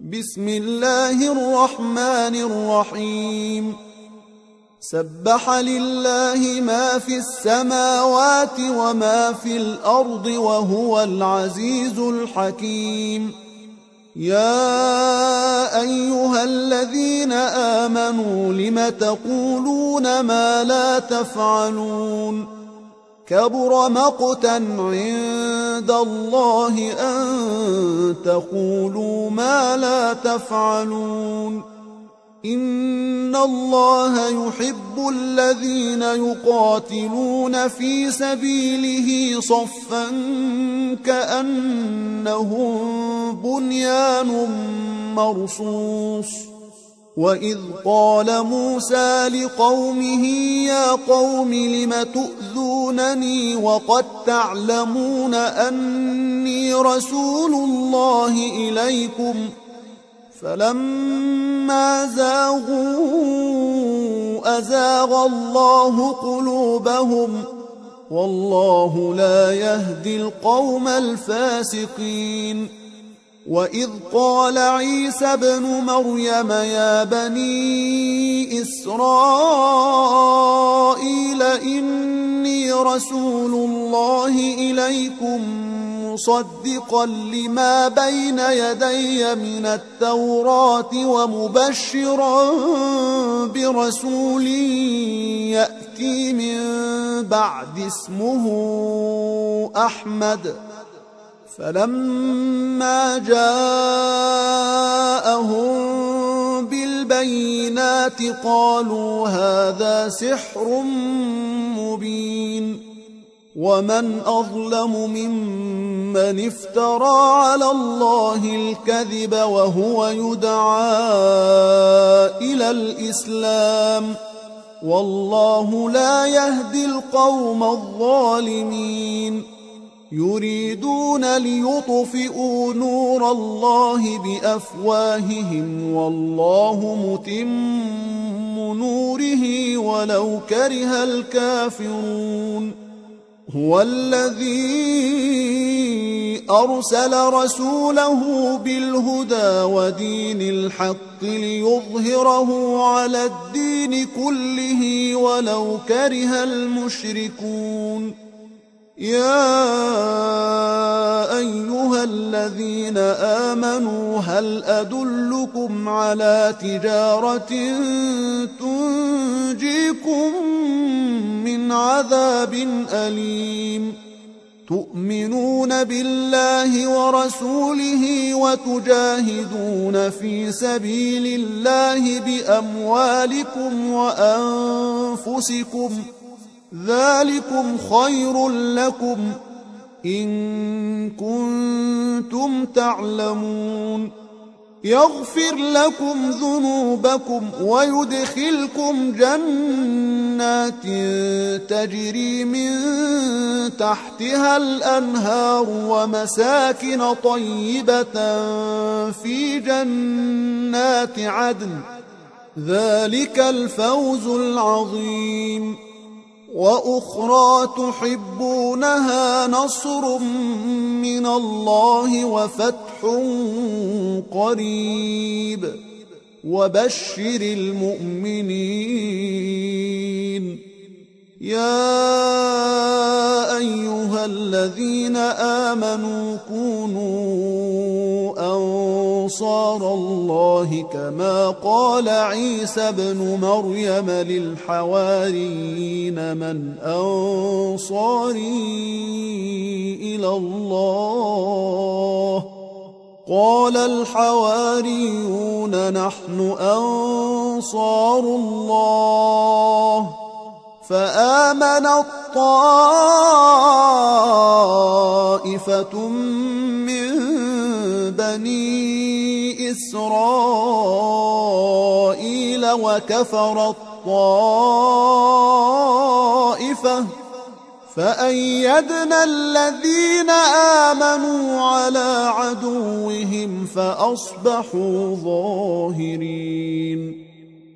بسم الله الرحمن الرحيم سبح لله ما في السماوات وما في الأرض وهو العزيز الحكيم يا أيها الذين آمنوا لم تقولون ما لا تفعلون كبر مقتا عند الله أن تقولوا ما لا تفعلون إن الله يحب الذين يقاتلون في سبيله صفا كأنهم بنيان مرصوص وإذ قال موسى لقومه يا قوم لم تؤذونني وقد تعلمون أني رسول الله إليكم فلما زاغوا أزاغ الله قلوبهم والله لا يهدي القوم الفاسقين وإذ قال عيسى ابن مريم يا بني إسرائيل إني رسول الله إليكم مصدقا لما بين يدي من التوراة ومبشرا برسول يأتي من بعد اسمه أحمد فلما جاءهم بالبينات قالوا هذا سحر مبين ومن أظلم ممن افترى على الله الكذب وهو يدعى إلى الإسلام والله لا يهدي القوم الظالمين يريدون ليطفئوا نور الله بأفواههم والله متم نوره ولو كره الكافرون هو الذي أرسل رسوله بالهدى ودين الحق ليظهره على الدين كله ولو كره المشركون يا أيها الذين آمنوا هل أدلكم على تجارة تنجيكم من عذاب أليم تؤمنون بالله ورسوله وتجاهدون في سبيل الله بأموالكم وأنفسكم ذلكم خير لكم إن كنتم تعلمون يغفر لكم ذنوبكم ويدخلكم جنات تجري من تحتها الأنهار ومساكن طيبة في جنات عدن ذلك الفوز العظيم وأخرى تحبونها نصر من الله وفتح قريب وبشر المؤمنين يا أيها الذين آمنوا كونوا أنصار الله كما قال عيسى ابن مريم للحواريين من أنصاري إلى الله قال الحواريون نحن أنصار الله فآمنت طائفة من بني إسرائيل وكفرت طائفة فأيدنا الذين آمنوا على عدوهم فأصبحوا ظاهرين